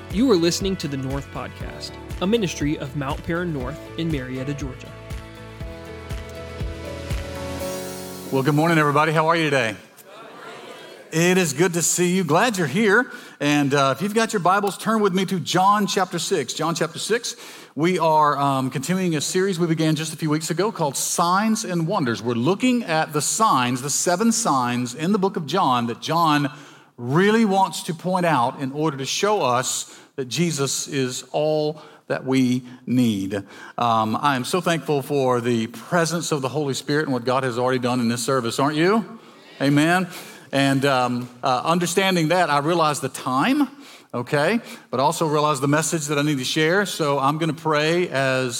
You are listening to the North Podcast, a ministry of Mount Perrin North in Marietta, Georgia. Well, good morning, everybody. How are you today? It is good to see you. Glad you're here. And if you've got your Bibles, turn with me to John chapter 6. John chapter 6. We are continuing a series we began just a few weeks ago called Signs and Wonders. We're looking at the signs, the 7 signs in the book of John that John really wants to point out in order to show us that Jesus is all that we need. I am so thankful for the presence of the Holy Spirit and what God has already done in this service, aren't you? Amen. And understanding that, I realize the time, okay, but also realize the message that I need to share. So I'm going to pray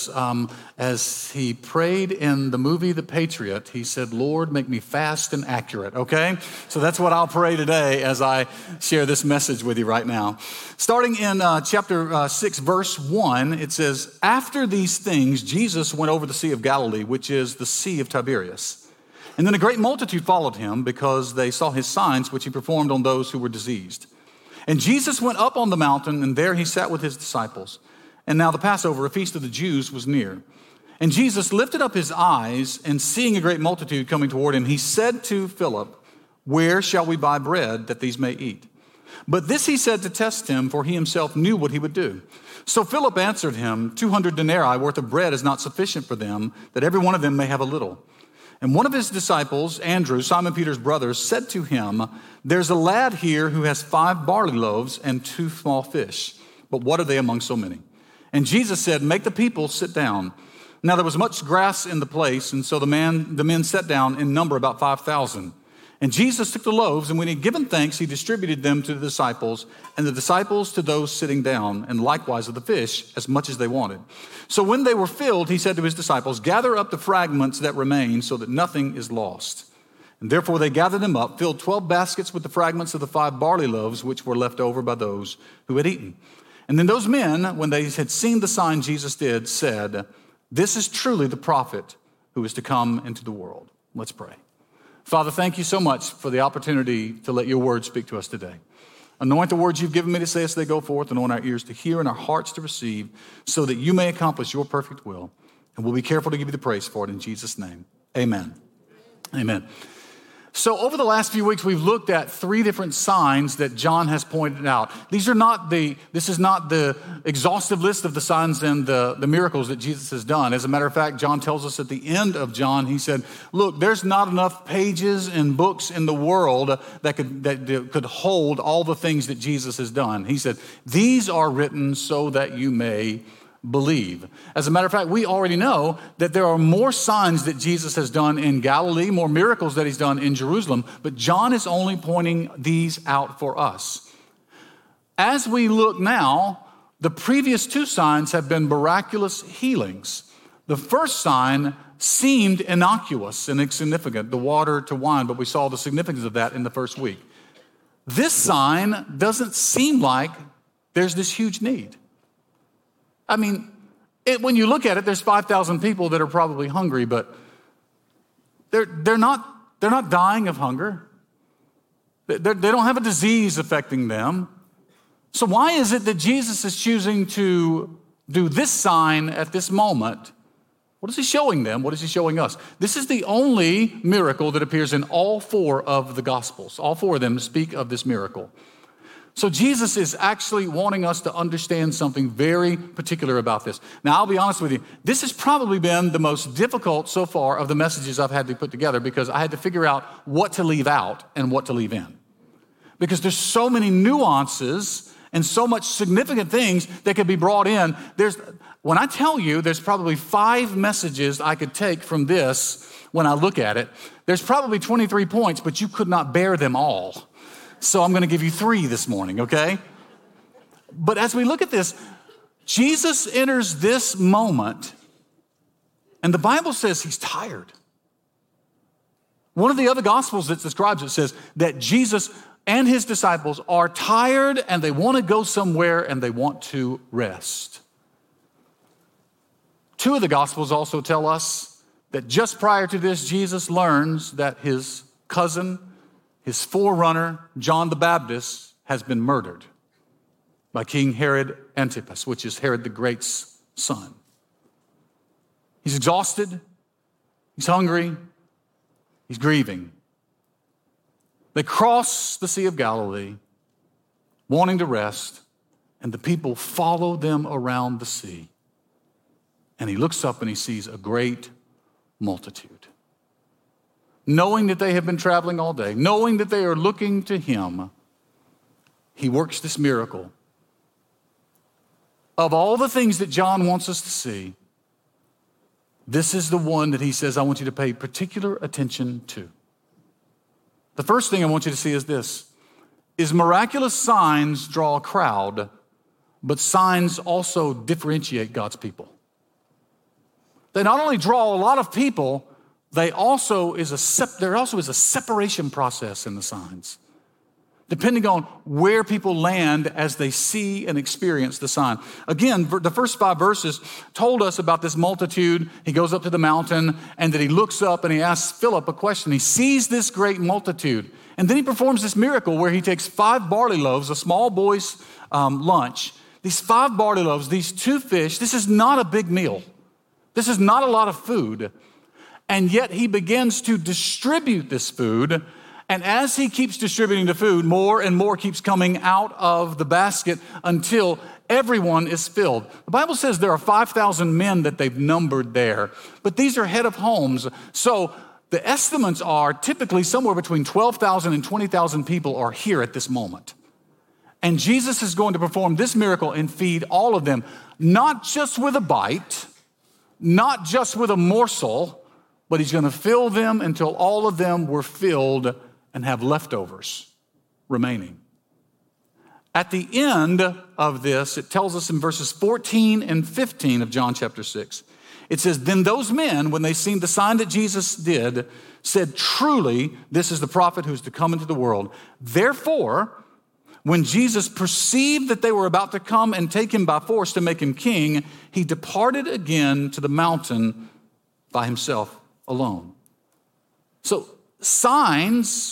as he prayed in the movie The Patriot. He said, "Lord, make me fast and accurate," okay? So that's what I'll pray today as I share this message with you right now. Starting in chapter 6, verse 1, it says, "After these things, Jesus went over the Sea of Galilee, which is the Sea of Tiberias. And then a great multitude followed him because they saw his signs, which he performed on those who were diseased. And Jesus went up on the mountain, and there he sat with his disciples. And now the Passover, a feast of the Jews, was near. And Jesus lifted up his eyes, and seeing a great multitude coming toward him, he said to Philip, 'Where shall we buy bread that these may eat?' But this he said to test him, for he himself knew what he would do. So Philip answered him, 200 denarii worth of bread is not sufficient for them, that every one of them may have a little. And one of his disciples, Andrew, Simon Peter's brother, said to him, 'There's a lad here who has 5 barley loaves and 2 small fish. But what are they among so many?' And Jesus said, 'Make the people sit down.' Now there was much grass in the place, and so the men sat down in number about 5,000. And Jesus took the loaves, and when he had given thanks, he distributed them to the disciples, and the disciples to those sitting down, and likewise of the fish, as much as they wanted. So when they were filled, he said to his disciples, 'Gather up the fragments that remain, so that nothing is lost.' And therefore they gathered them up, filled 12 baskets with the fragments of the 5 barley loaves, which were left over by those who had eaten. And then those men, when they had seen the sign Jesus did, said, 'This is truly the prophet who is to come into the world.'" Let's pray. Father, thank you so much for the opportunity to let your word speak to us today. Anoint the words you've given me to say as they go forth, anoint our ears to hear and our hearts to receive, so that you may accomplish your perfect will. And we'll be careful to give you the praise for it in Jesus' name. Amen. Amen. So over the last few weeks, we've looked at 3 different signs that John has pointed out. This is not the exhaustive list of the signs and the miracles that Jesus has done. As a matter of fact, John tells us at the end of John, he said, look, there's not enough pages and books in the world that could hold all the things that Jesus has done. He said, these are written so that you may believe. As a matter of fact, we already know that there are more signs that Jesus has done in Galilee, more miracles that he's done in Jerusalem, but John is only pointing these out for us. As we look now, the previous 2 signs have been miraculous healings. The first sign seemed innocuous and insignificant, the water to wine, but we saw the significance of that in the first week. This sign doesn't seem like there's this huge need. I mean, when you look at it, there's 5,000 people that are probably hungry, but they're not dying of hunger. They don't have a disease affecting them. So why is it that Jesus is choosing to do this sign at this moment? What is he showing them? What is he showing us? This is the only miracle that appears in all 4 of the Gospels. All 4 of them speak of this miracle. So Jesus is actually wanting us to understand something very particular about this. Now, I'll be honest with you. This has probably been the most difficult so far of the messages I've had to put together, because I had to figure out what to leave out and what to leave in. Because there's so many nuances and so much significant things that could be brought in. When I tell you there's probably 5 messages I could take from this when I look at it, there's probably 23 points, but you could not bear them all. So I'm going to give you 3 this morning, okay? But as we look at this, Jesus enters this moment, and the Bible says he's tired. One of the other Gospels that describes it says that Jesus and his disciples are tired, and they want to go somewhere, and they want to rest. 2 of the Gospels also tell us that just prior to this, Jesus learns that his cousin, his forerunner, John the Baptist, has been murdered. by King Herod Antipas, which is Herod the Great's son. He's exhausted. He's hungry. He's grieving. They cross the Sea of Galilee, wanting to rest, and the people follow them around the sea. And he looks up and he sees a great multitude. Knowing that they have been traveling all day, knowing that they are looking to him, he works this miracle. Of all the things that John wants us to see, this is the one that he says, I want you to pay particular attention to. The first thing I want you to see is this, is miraculous signs draw a crowd, but signs also differentiate God's people. They not only draw a lot of people, there also is a separation process in the signs, depending on where people land as they see and experience the sign. Again, the first 5 verses told us about this multitude. He goes up to the mountain, and then he looks up and he asks Philip a question. He sees this great multitude, and then he performs this miracle where he takes 5 barley loaves, a small boy's lunch. These 5 barley loaves, these 2 fish, this is not a big meal. This is not a lot of food. And yet he begins to distribute this food. And as he keeps distributing the food, more and more keeps coming out of the basket until everyone is filled. The Bible says there are 5,000 men that they've numbered there, but these are head of homes. So the estimates are typically somewhere between 12,000 and 20,000 people are here at this moment. And Jesus is going to perform this miracle and feed all of them, not just with a bite, not just with a morsel, but he's going to fill them until all of them were filled and have leftovers remaining. At the end of this, it tells us in verses 14 and 15 of John chapter 6, it says, then those men, when they seen the sign that Jesus did, said, truly, this is the prophet who's to come into the world. Therefore, when Jesus perceived that they were about to come and take him by force to make him king, he departed again to the mountain by himself alone. So signs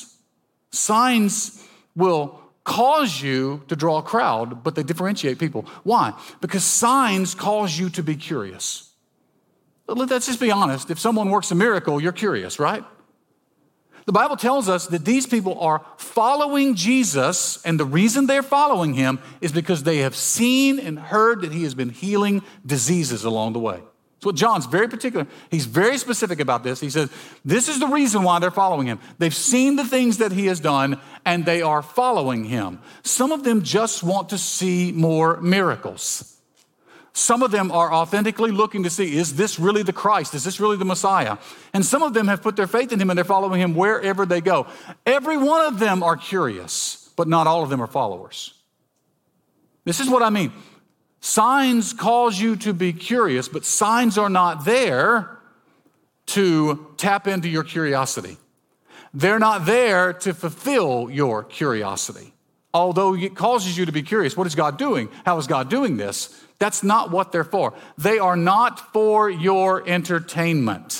will cause you to draw a crowd, but they differentiate people. Why? Because signs cause you to be curious. Let's just be honest. If someone works a miracle, you're curious, right? The Bible tells us that these people are following Jesus, and the reason they're following him is because they have seen and heard that he has been healing diseases along the way. So John's very particular. He's very specific about this. He says, this is the reason why they're following him. They've seen the things that he has done, and they are following him. Some of them just want to see more miracles. Some of them are authentically looking to see, is this really the Christ? Is this really the Messiah? And some of them have put their faith in him, and they're following him wherever they go. Every one of them are curious, but not all of them are followers. This is what I mean. Signs cause you to be curious, but signs are not there to tap into your curiosity. They're not there to fulfill your curiosity. Although it causes you to be curious, what is God doing? How is God doing this? That's not what they're for. They are not for your entertainment.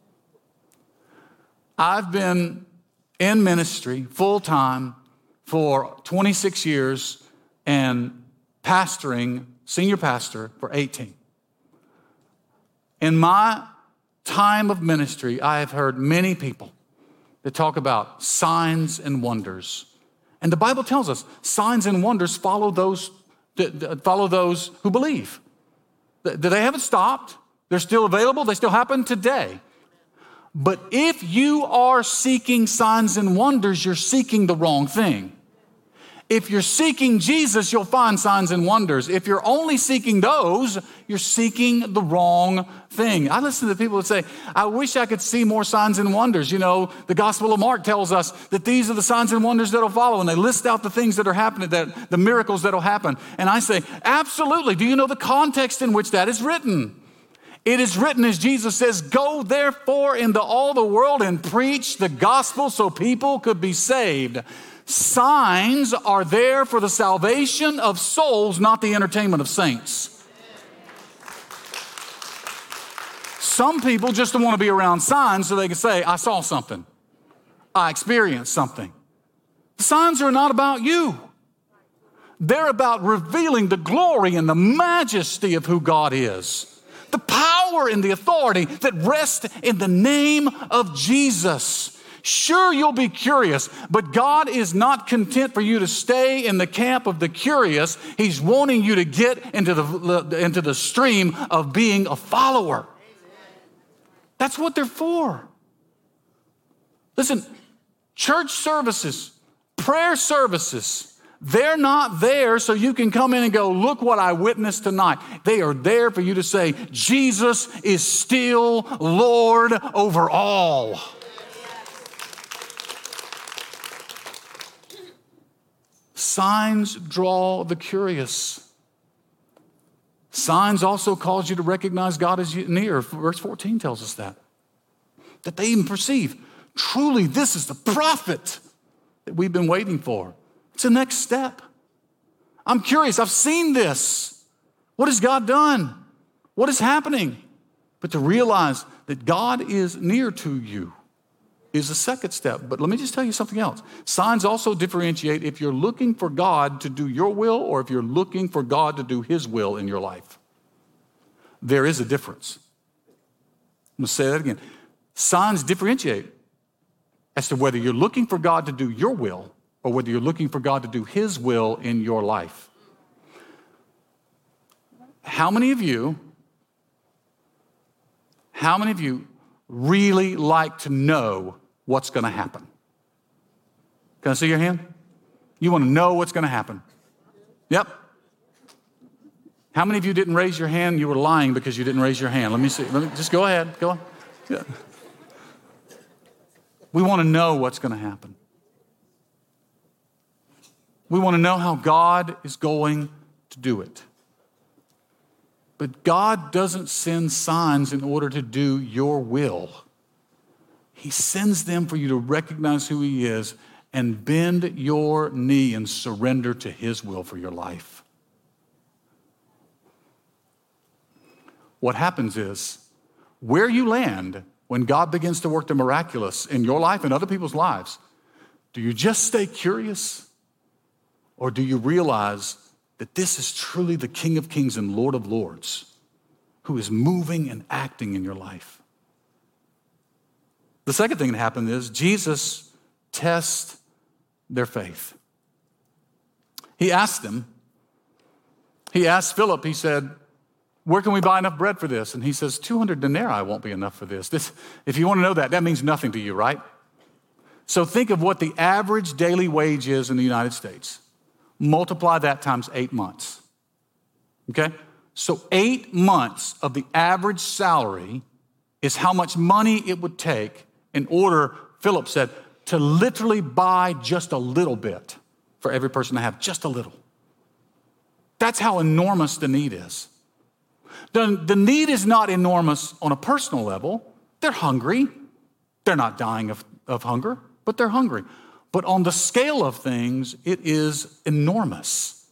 I've been in ministry full-time for 26 years and pastoring, senior pastor, for 18. In my time of ministry, I have heard many people that talk about signs and wonders. And the Bible tells us signs and wonders follow those who believe. They haven't stopped. They're still available. They still happen today. But if you are seeking signs and wonders, you're seeking the wrong thing. If you're seeking Jesus, you'll find signs and wonders. If you're only seeking those, you're seeking the wrong thing. I listen to people that say, I wish I could see more signs and wonders. You know, the Gospel of Mark tells us that these are the signs and wonders that'll follow, and they list out the things that are happening, the miracles that'll happen. And I say, absolutely. Do you know the context in which that is written? It is written as Jesus says, go therefore into all the world and preach the gospel so people could be saved. Signs are there for the salvation of souls, not the entertainment of saints. Some people just want to be around signs so they can say, I saw something. I experienced something. The signs are not about you. They're about revealing the glory and the majesty of who God is. The power and the authority that rest in the name of Jesus. Sure, you'll be curious, but God is not content for you to stay in the camp of the curious. He's wanting you to get into the stream of being a follower. That's what they're for. Listen, church services, prayer services, they're not there so you can come in and go, look what I witnessed tonight. They are there for you to say, Jesus is still Lord over all. Signs draw the curious. Signs also cause you to recognize God is near. Verse 14 tells us that they even perceive, truly this is the prophet that we've been waiting for. It's the next step. I'm curious. I've seen this. What has God done? What is happening? But to realize that God is near to you is the second step. But let me just tell you something else. Signs also differentiate if you're looking for God to do your will or if you're looking for God to do his will in your life. There is a difference. I'm going to say that again. Signs differentiate as to whether you're looking for God to do your will or whether you're looking for God to do his will in your life. How many of you really like to know what's going to happen? Can I see your hand? You want to know what's going to happen? Yep. How many of you didn't raise your hand? You were lying because you didn't raise your hand. Let me see. Just go ahead. Go on. Yeah. We want to know what's going to happen. We want to know how God is going to do it. But God doesn't send signs in order to do your will. He sends them for you to recognize who he is and bend your knee and surrender to his will for your life. What happens is, where you land when God begins to work the miraculous in your life and other people's lives, do you just stay curious? Or do you realize that this is truly the King of Kings and Lord of Lords who is moving and acting in your life? The second thing that happened is Jesus tests their faith. He asked Philip, he said, where can we buy enough bread for this? And he says, 200 denarii won't be enough for this. If you want to know that means nothing to you, right? So think of what the average daily wage is in the United States. Multiply that times 8 months. Okay? So 8 months of the average salary is how much money it would take in order, Philip said, to literally buy just a little bit for every person to have, just a little. That's how enormous the need is. The need is not enormous on a personal level. They're hungry. They're not dying of hunger, but they're hungry. But on the scale of things, it is enormous.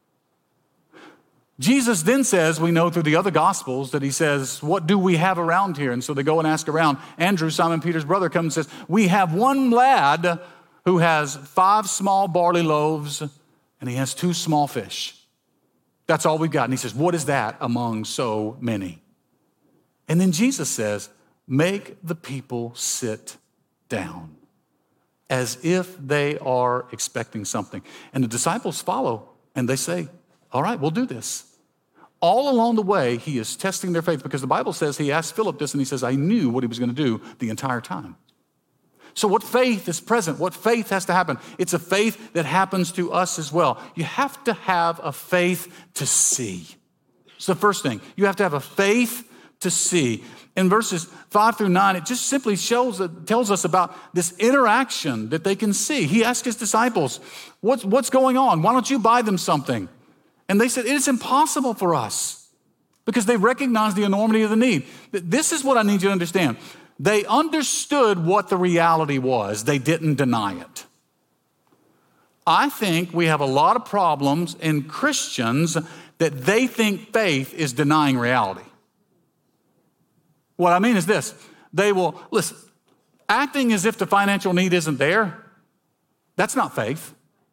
Jesus then says, we know through the other Gospels, that he says, what do we have around here? And so they go and ask around. Andrew, Simon Peter's brother, comes and says, we have one lad who has 5 small barley loaves and he has 2 small fish. That's all we've got. And he says, what is that among so many? And then Jesus says, make the people sit down as if they are expecting something. And the disciples follow and they say, all right, we'll do this. All along the way, he is testing their faith because the Bible says he asked Philip this and he says, I knew what he was going to do the entire time. So what faith is present? What faith has to happen? It's a faith that happens to us as well. You have to have a faith to see. It's the first thing. You have to have a faith to see. In verses 5 through 9, it just simply tells us about this interaction that they can see. He asked his disciples, what's going on? Why don't you buy them something? And they said, it's impossible for us because they recognize the enormity of the need. This is what I need you to understand. They understood what the reality was. They didn't deny it. I think we have a lot of problems in Christians that they think faith is denying reality. What I mean is this. They will, listen, acting as if the financial need isn't there, that's not faith.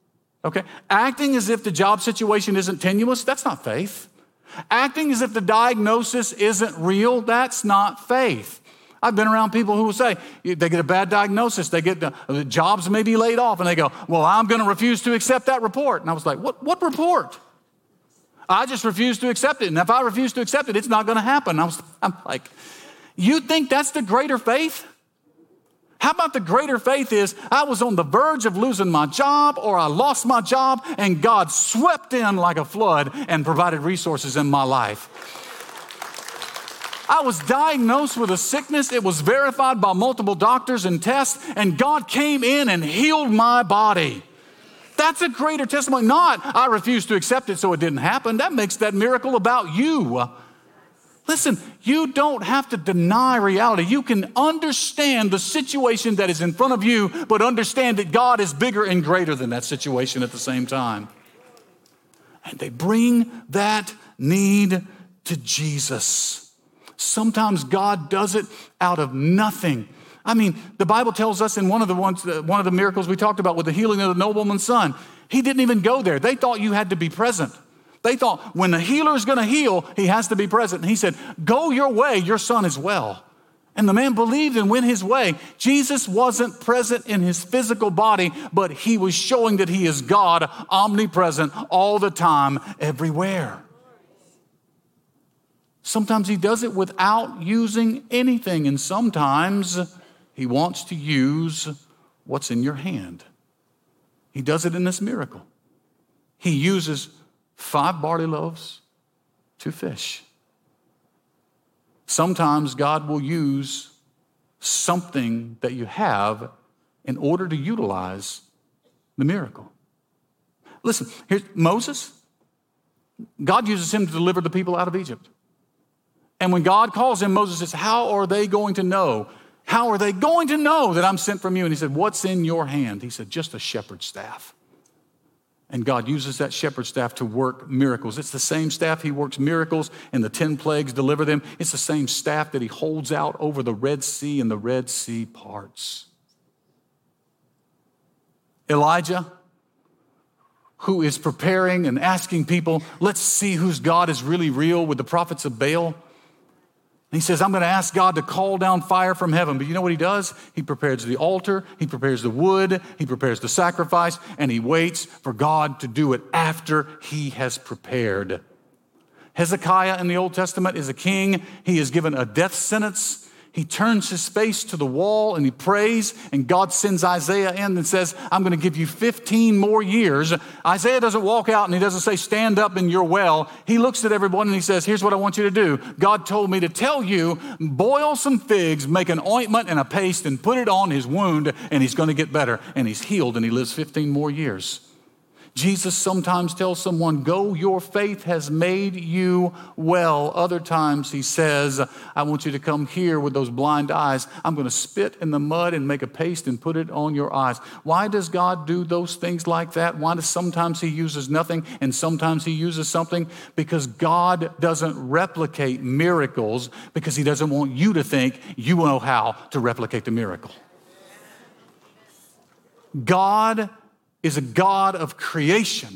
Okay? Acting as if the job situation isn't tenuous, that's not faith. Acting as if the diagnosis isn't real, that's not faith. I've been around people who will say, they get a bad diagnosis, they get the jobs may be laid off, and they go, well, I'm going to refuse to accept that report. And I was like, what report? I just refuse to accept it. And if I refuse to accept it, it's not going to happen. I'm like, you think that's the greater faith? How about the greater faith is I was on the verge of losing my job or I lost my job and God swept in like a flood and provided resources in my life. I was diagnosed with a sickness. It was verified by multiple doctors and tests, and God came in and healed my body. That's a greater testimony. Not, I refuse to accept it, so it didn't happen. That makes that miracle about you. Listen, you don't have to deny reality. You can understand the situation that is in front of you, but understand that God is bigger and greater than that situation at the same time. And they bring that need to Jesus. Sometimes God does it out of nothing. I mean, the Bible tells us in one of the miracles we talked about with the healing of the nobleman's son, he didn't even go there. They thought you had to be present. They thought when the healer is going to heal, he has to be present. And he said, go your way, your son is well. And the man believed and went his way. Jesus wasn't present in his physical body, but he was showing that he is God, omnipresent, all the time, everywhere. Sometimes he does it without using anything, and sometimes he wants to use what's in your hand. He does it in this miracle. He uses 5 barley loaves, 2 fish. Sometimes God will use something that you have in order to utilize the miracle. Listen, here's Moses. God uses him to deliver the people out of Egypt. And when God calls him, Moses says, how are they going to know? How are they going to know that I'm sent from you? And he said, what's in your hand? He said, just a shepherd's staff. And God uses that shepherd's staff to work miracles. It's the same staff he works miracles and the 10 plagues deliver them. It's the same staff that he holds out over the Red Sea and the Red Sea parts. Elijah, who is preparing and asking people, let's see whose God is really real with the prophets of Baal. He says, I'm going to ask God to call down fire from heaven. But you know what he does? He prepares the altar, he prepares the wood, he prepares the sacrifice, and he waits for God to do it after he has prepared. Hezekiah in the Old Testament is a king. He is given a death sentence. He turns his face to the wall and he prays, and God sends Isaiah in and says, I'm going to give you 15 more years. Isaiah doesn't walk out and he doesn't say, stand up and you're well. He looks at everyone and he says, here's what I want you to do. God told me to tell you, boil some figs, make an ointment and a paste and put it on his wound, and he's going to get better. And he's healed and he lives 15 more years. Jesus sometimes tells someone, go, your faith has made you well. Other times he says, I want you to come here with those blind eyes. I'm going to spit in the mud and make a paste and put it on your eyes. Why does God do those things like that? Why does sometimes he uses nothing and sometimes he uses something? Because God doesn't replicate miracles because he doesn't want you to think you know how to replicate the miracle. God is a God of creation.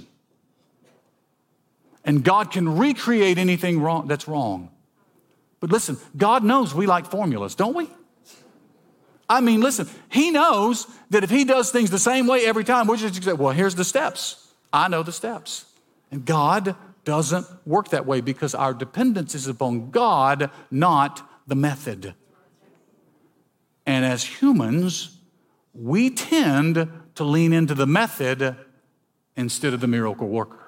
And God can recreate anything wrong that's wrong. But listen, God knows we like formulas, don't we? I mean, listen, he knows that if he does things the same way every time, we're just say, well, here's the steps. I know the steps. And God doesn't work that way because our dependence is upon God, not the method. And as humans, we tend to lean into the method instead of the miracle worker.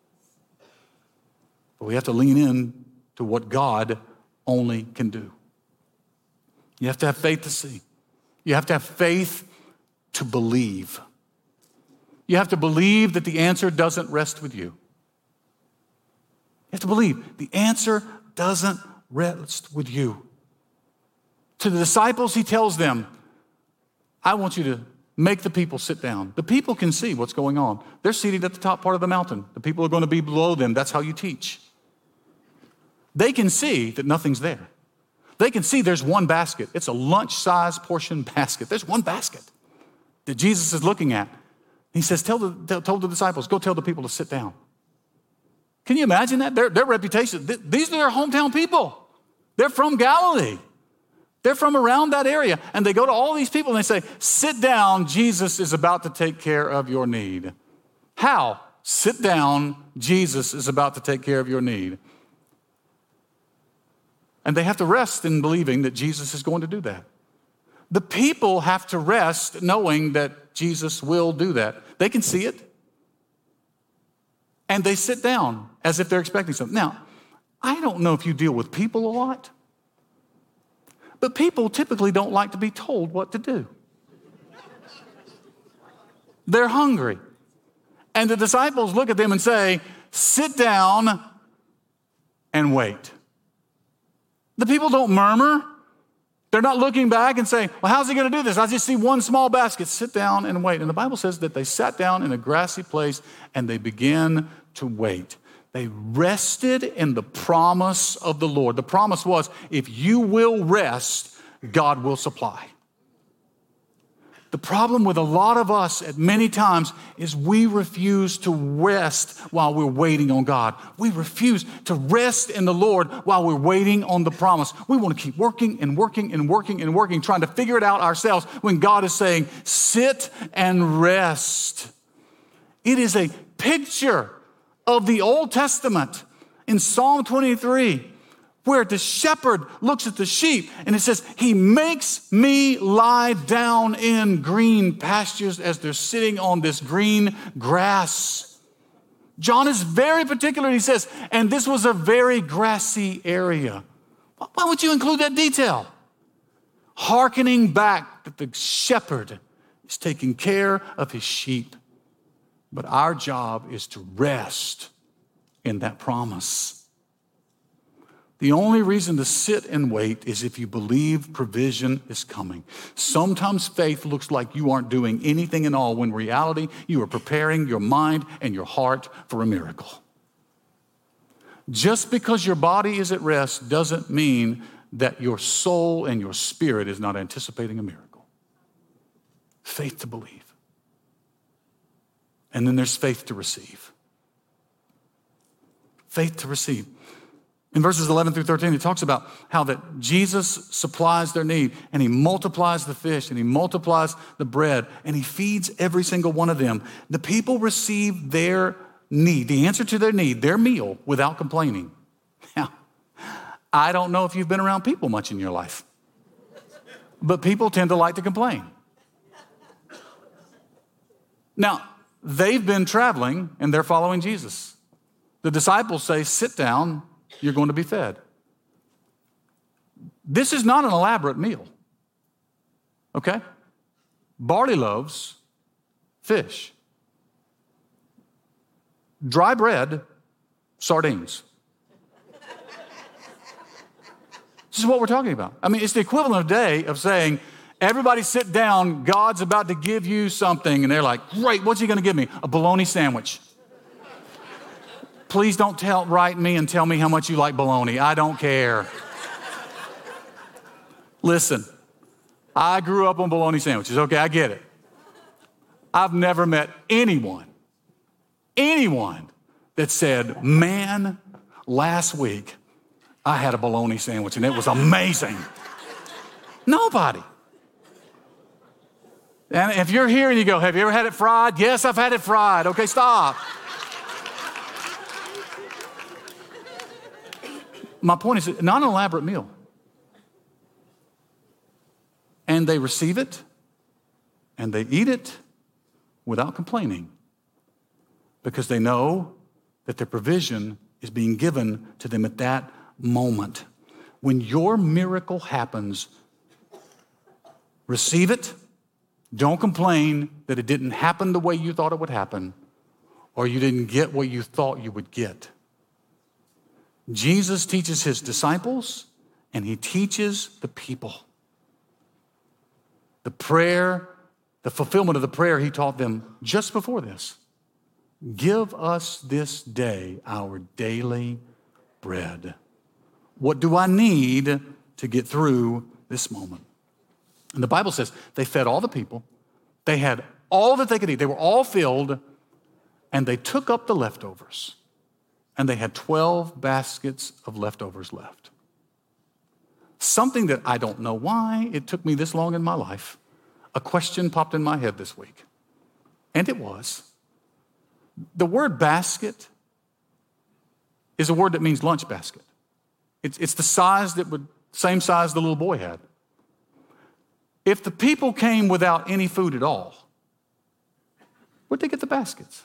But we have to lean in to what God only can do. You have to have faith to see. You have to have faith to believe. You have to believe that the answer doesn't rest with you. You have to believe the answer doesn't rest with you. To the disciples, he tells them, I want you to make the people sit down. The people can see what's going on. They're seated at the top part of the mountain. The people are going to be below them. That's how you teach. They can see that nothing's there. They can see there's one basket. It's a lunch-sized portion basket. There's one basket that Jesus is looking at. He says, told the disciples, go tell the people to sit down. Can you imagine that? Their reputation, these are their hometown people. They're from Galilee. They're from around that area. And they go to all these people and they say, sit down, Jesus is about to take care of your need. How? Sit down, Jesus is about to take care of your need. And they have to rest in believing that Jesus is going to do that. The people have to rest knowing that Jesus will do that. They can see it. And they sit down as if they're expecting something. Now, I don't know if you deal with people a lot, but people typically don't like to be told what to do. They're hungry. And the disciples look at them and say, sit down and wait. The people don't murmur. They're not looking back and saying, well, how's he going to do this? I just see one small basket. Sit down and wait. And the Bible says that they sat down in a grassy place and they began to wait. They rested in the promise of the Lord. The promise was, if you will rest, God will supply. The problem with a lot of us at many times is we refuse to rest while we're waiting on God. We refuse to rest in the Lord while we're waiting on the promise. We want to keep working and working and working and working, trying to figure it out ourselves when God is saying, sit and rest. It is a picture of the Old Testament in Psalm 23, where the shepherd looks at the sheep and it says, he makes me lie down in green pastures as they're sitting on this green grass. John is very particular. He says, and this was a very grassy area. Why would you include that detail? Hearkening back that the shepherd is taking care of his sheep. But our job is to rest in that promise. The only reason to sit and wait is if you believe provision is coming. Sometimes faith looks like you aren't doing anything at all, when in reality, you are preparing your mind and your heart for a miracle. Just because your body is at rest doesn't mean that your soul and your spirit is not anticipating a miracle. Faith to believe. And then there's faith to receive. Faith to receive. In verses 11 through 13, it talks about how that Jesus supplies their need, and he multiplies the fish, and he multiplies the bread, and he feeds every single one of them. The people receive their need, the answer to their need, their meal, without complaining. Now, I don't know if you've been around people much in your life, but people tend to like to complain. Now, they've been traveling, and they're following Jesus. The disciples say, sit down, you're going to be fed. This is not an elaborate meal, okay? Barley loaves, fish. Dry bread, sardines. This is what we're talking about. I mean, it's the equivalent today of saying, everybody sit down, God's about to give you something. And they're like, great, what's he going to give me? A bologna sandwich. Please don't write me and tell me how much you like bologna. I don't care. Listen, I grew up on bologna sandwiches. Okay, I get it. I've never met anyone that said, man, last week I had a bologna sandwich and it was amazing. Nobody. And if you're here and you go, have you ever had it fried? Yes, I've had it fried. Okay, stop. My point is, not an elaborate meal. And they receive it, and they eat it without complaining, because they know that their provision is being given to them at that moment. When your miracle happens, receive it. Don't complain that it didn't happen the way you thought it would happen, or you didn't get what you thought you would get. Jesus teaches his disciples, and he teaches the people. The prayer, the fulfillment of the prayer he taught them just before this. Give us this day our daily bread. What do I need to get through this moment? And the Bible says they fed all the people. They had all that they could eat. They were all filled, and they took up the leftovers. And they had 12 baskets of leftovers left. Something that I don't know why it took me this long in my life. A question popped in my head this week. And it was, the word basket is a word that means lunch basket. It's the size same size the little boy had. If the people came without any food at all, where'd they get the baskets?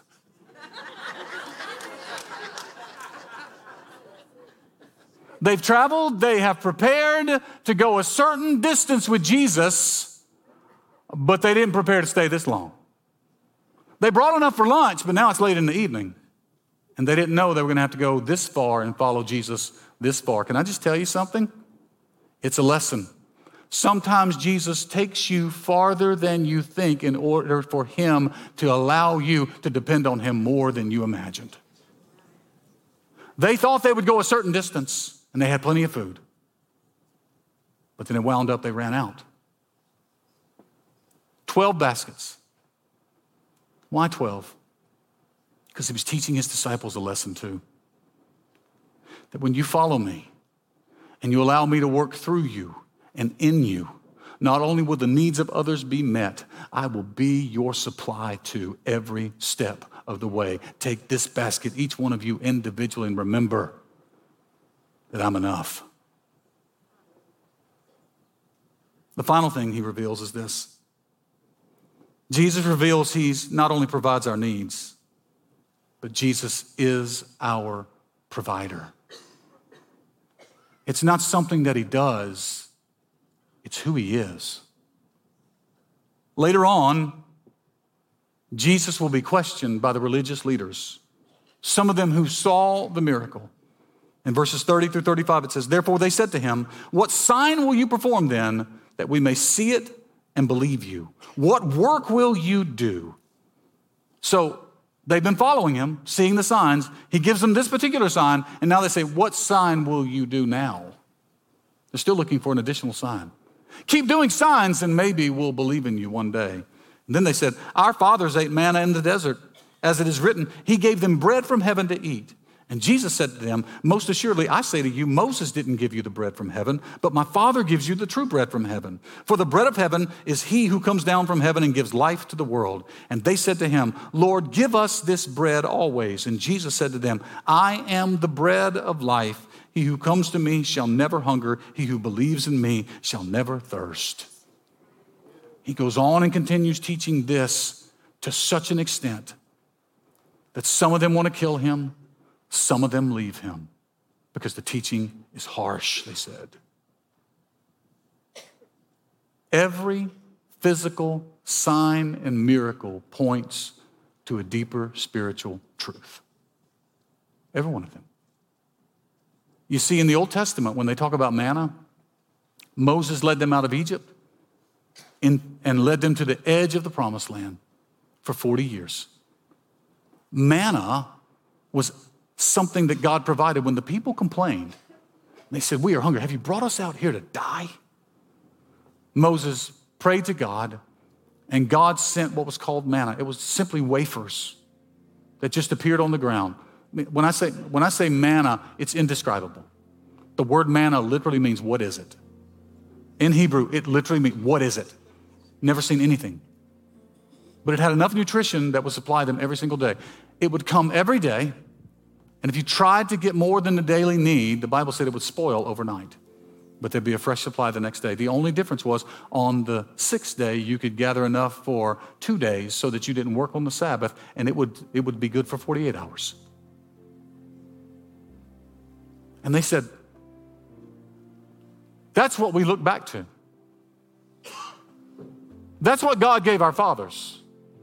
They've traveled, they have prepared to go a certain distance with Jesus, but they didn't prepare to stay this long. They brought enough for lunch, but now it's late in the evening. And they didn't know they were going to have to go this far and follow Jesus this far. Can I just tell you something? It's a lesson. Sometimes Jesus takes you farther than you think in order for him to allow you to depend on him more than you imagined. They thought they would go a certain distance, and they had plenty of food. But then it wound up, they ran out. 12 baskets. Why 12? Because he was teaching his disciples a lesson too. That when you follow me and you allow me to work through you and in you, not only will the needs of others be met, I will be your supply to every step of the way. Take this basket, each one of you individually, and remember that I'm enough. The final thing he reveals is this. Jesus reveals he's not only provides our needs, but Jesus is our provider. It's not something that he does, it's who he is. Later on, Jesus will be questioned by the religious leaders, some of them who saw the miracle. In verses 30 through 35, it says, "Therefore they said to him, 'What sign will you perform then, that we may see it and believe you? What work will you do?'" So they've been following him, seeing the signs. He gives them this particular sign, and now they say, "What sign will you do now?" They're still looking for an additional sign. "Keep doing signs, and maybe we'll believe in you one day." And then they said, "Our fathers ate manna in the desert. As it is written, he gave them bread from heaven to eat." And Jesus said to them, "Most assuredly, I say to you, Moses didn't give you the bread from heaven, but my Father gives you the true bread from heaven. For the bread of heaven is he who comes down from heaven and gives life to the world." And they said to him, "Lord, give us this bread always." And Jesus said to them, "I am the bread of life. He who comes to me shall never hunger. He who believes in me shall never thirst." He goes on and continues teaching this to such an extent that some of them want to kill him. Some of them leave him because the teaching is harsh, they said. Every physical sign and miracle points to a deeper spiritual truth. Every one of them. You see, in the Old Testament, when they talk about manna, Moses led them out of Egypt and led them to the edge of the promised land for 40 years. Manna was something that God provided when the people complained. They said, "We are hungry. Have you brought us out here to die?" Moses prayed to God, and God sent what was called manna. It was simply wafers that just appeared on the ground. When I say manna, it's indescribable. The word manna literally means, what is it? In Hebrew, it literally means, what is it? Never seen anything. But it had enough nutrition that would supply them every single day. It would come every day. And if you tried to get more than the daily need, the Bible said it would spoil overnight. But there'd be a fresh supply the next day. The only difference was on the sixth day, you could gather enough for 2 days so that you didn't work on the Sabbath, and it would be good for 48 hours. And they said, that's what we look back to. That's what God gave our fathers.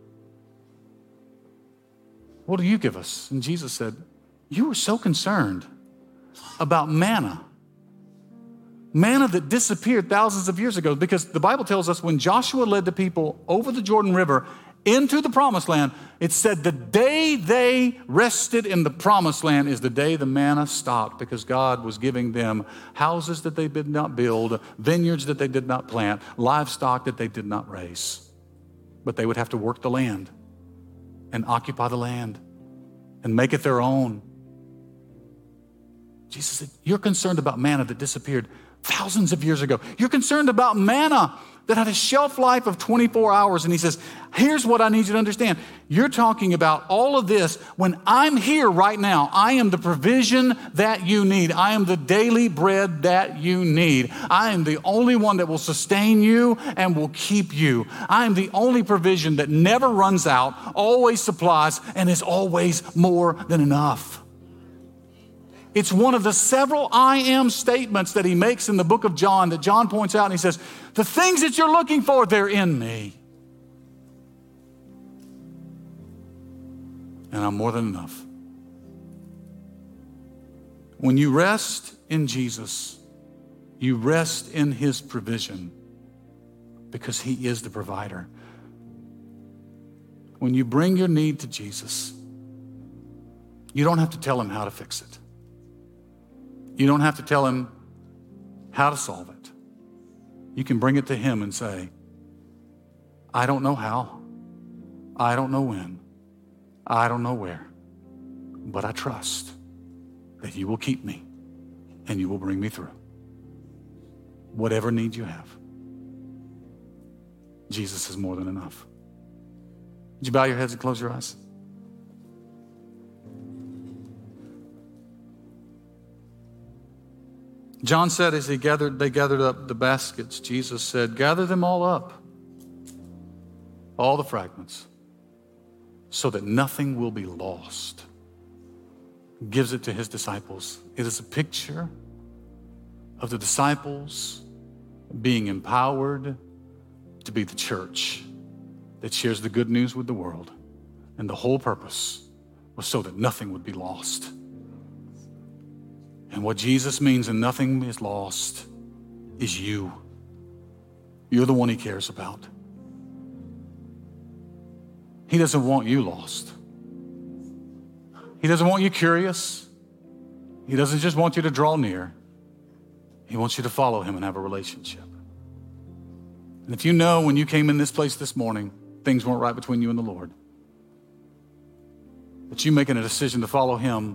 What do you give us? And Jesus said, you were so concerned about manna that disappeared thousands of years ago, because the Bible tells us when Joshua led the people over the Jordan River into the promised land, it said the day they rested in the promised land is the day the manna stopped, because God was giving them houses that they did not build, vineyards that they did not plant, livestock that they did not raise. but they would have to work the land and occupy the land and make it their own. Jesus said, you're concerned about manna that disappeared thousands of years ago. You're concerned about manna that had a shelf life of 24 hours. And he says, here's what I need you to understand. You're talking about all of this when I'm here right now. I am the provision that you need. I am the daily bread that you need. I am the only one that will sustain you and will keep you. I am the only provision that never runs out, always supplies, and is always more than enough. It's one of the several I am statements that he makes in the book of John that John points out, and he says, the things that you're looking for, they're in me. And I'm more than enough. When you rest in Jesus, you rest in his provision because he is the provider. When you bring your need to Jesus, you don't have to tell him how to fix it. You don't have to tell him how to solve it. You can bring it to him and say, I don't know how. I don't know when. I don't know where. But I trust that you will keep me and you will bring me through. Whatever need you have, Jesus is more than enough. Would you bow your heads and close your eyes? John said as they gathered up the baskets, Jesus said, gather them all up, all the fragments, so that nothing will be lost. Gives it to his disciples. It is a picture of the disciples being empowered to be the church that shares the good news with the world. And the whole purpose was so that nothing would be lost. And what Jesus means, and nothing is lost, is you. You're the one he cares about. He doesn't want you lost. He doesn't want you curious. He doesn't just want you to draw near. He wants you to follow him and have a relationship. And if you know when you came in this place this morning, things weren't right between you and the Lord, but you making a decision to follow him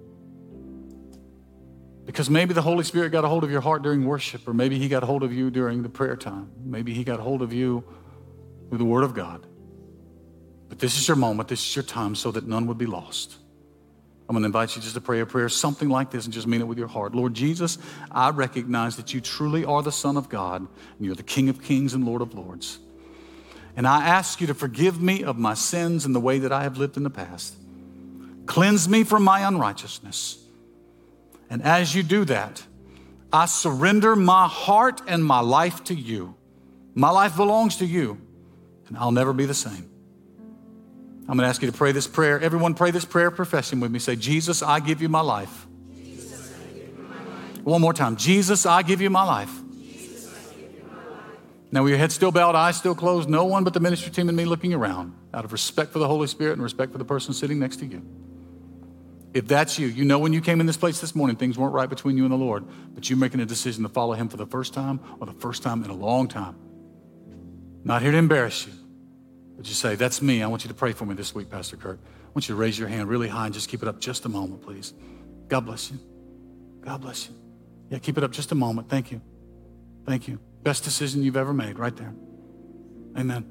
because maybe the Holy Spirit got a hold of your heart during worship, or maybe he got a hold of you during the prayer time. Maybe he got a hold of you through the Word of God. But this is your moment, this is your time, so that none would be lost. I'm going to invite you just to pray a prayer, something like this, and just mean it with your heart. Lord Jesus, I recognize that you truly are the Son of God, and you're the King of Kings and Lord of Lords. And I ask you to forgive me of my sins and the way that I have lived in the past. Cleanse me from my unrighteousness. And as you do that, I surrender my heart and my life to you. My life belongs to you, and I'll never be the same. I'm going to ask you to pray this prayer. Everyone pray this prayer of profession with me. Say, Jesus, I give you my life. Jesus, I give you my life. One more time. Jesus, I give you my life. Jesus, I give you my life. Now with your head still bowed, eyes still closed, no one but the ministry team and me looking around, out of respect for the Holy Spirit and respect for the person sitting next to you. If that's you, you know when you came in this place this morning, things weren't right between you and the Lord, but you're making a decision to follow him for the first time or the first time in a long time. Not here to embarrass you, but you say, that's me. I want you to pray for me this week, Pastor Kurt. I want you to raise your hand really high and just keep it up just a moment, please. God bless you. God bless you. Yeah, keep it up just a moment. Thank you. Thank you. Best decision you've ever made right there. Amen.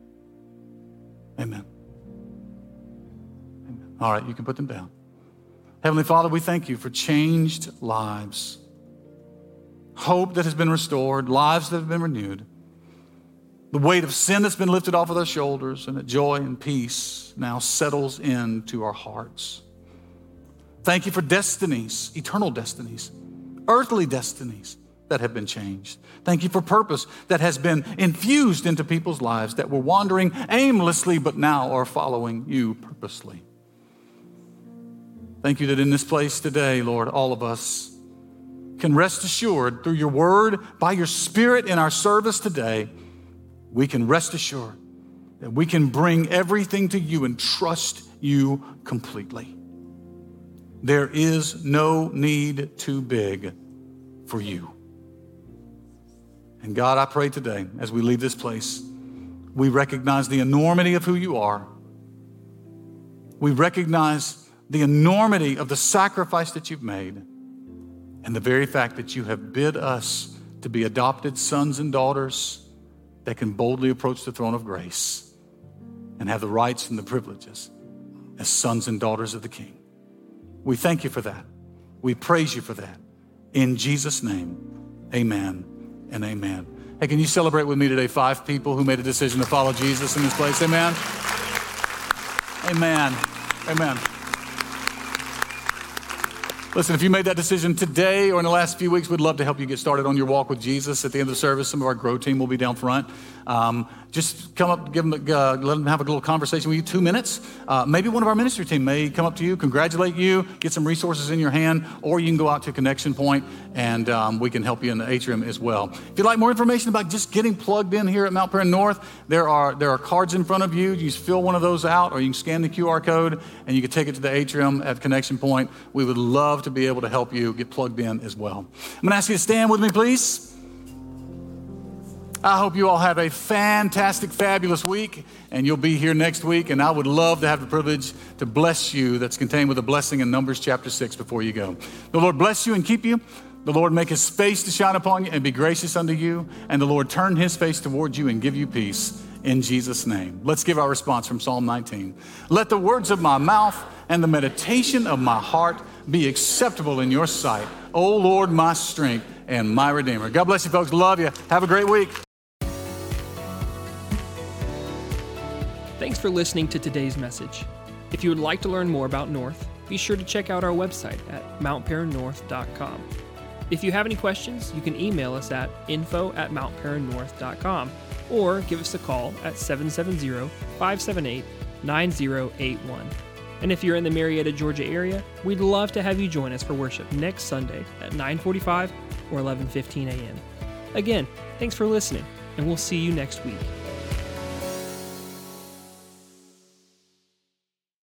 Amen. Amen. All right, you can put them down. Heavenly Father, we thank you for changed lives, hope that has been restored, lives that have been renewed, the weight of sin that's been lifted off of their shoulders, and that joy and peace now settles into our hearts. Thank you for destinies, eternal destinies, earthly destinies that have been changed. Thank you for purpose that has been infused into people's lives that were wandering aimlessly but now are following you purposely. Thank you that in this place today, Lord, all of us can rest assured through your word, by your Spirit in our service today, we can rest assured that we can bring everything to you and trust you completely. There is no need too big for you. And God, I pray today as we leave this place, We recognize the enormity of who you are. We recognize the enormity of the sacrifice that you've made and the very fact that you have bid us to be adopted sons and daughters that can boldly approach the throne of grace and have the rights and the privileges as sons and daughters of the King. We thank you for that. We praise you for that. In Jesus' name, amen and amen. Hey, can you celebrate with me today 5 people who made a decision to follow Jesus in this place? Amen. Amen. Amen. Listen, if you made that decision today or in the last few weeks, we'd love to help you get started on your walk with Jesus. At the end of the service, some of our Grow team will be down front. Just come up, let them have a little conversation with you, 2 minutes. Maybe one of our ministry team may come up to you, congratulate you, get some resources in your hand, or you can go out to Connection Point and we can help you in the atrium as well. If you'd like more information about just getting plugged in here at Mount Paran North, there are cards in front of you. You just fill one of those out, or you can scan the QR code and you can take it to the atrium at Connection Point. We would love to be able to help you get plugged in as well. I'm going to ask you to stand with me, please. I hope you all have a fantastic, fabulous week, and you'll be here next week, and I would love to have the privilege to bless you that's contained with a blessing in Numbers chapter 6 before you go. The Lord bless you and keep you. The Lord make his face to shine upon you and be gracious unto you, and the Lord turn his face towards you and give you peace in Jesus' name. Let's give our response from Psalm 19. Let the words of my mouth and the meditation of my heart be acceptable in your sight, O Lord, my strength and my Redeemer. God bless you, folks. Love you. Have a great week. Thanks for listening to today's message. If you would like to learn more about North, be sure to check out our website at mountparannorth.com. If you have any questions, you can email us at info@mountparannorth.com or give us a call at 770-578-9081. And if you're in the Marietta, Georgia area, we'd love to have you join us for worship next Sunday at 9:45 or 11:15 a.m. Again, thanks for listening, and we'll see you next week.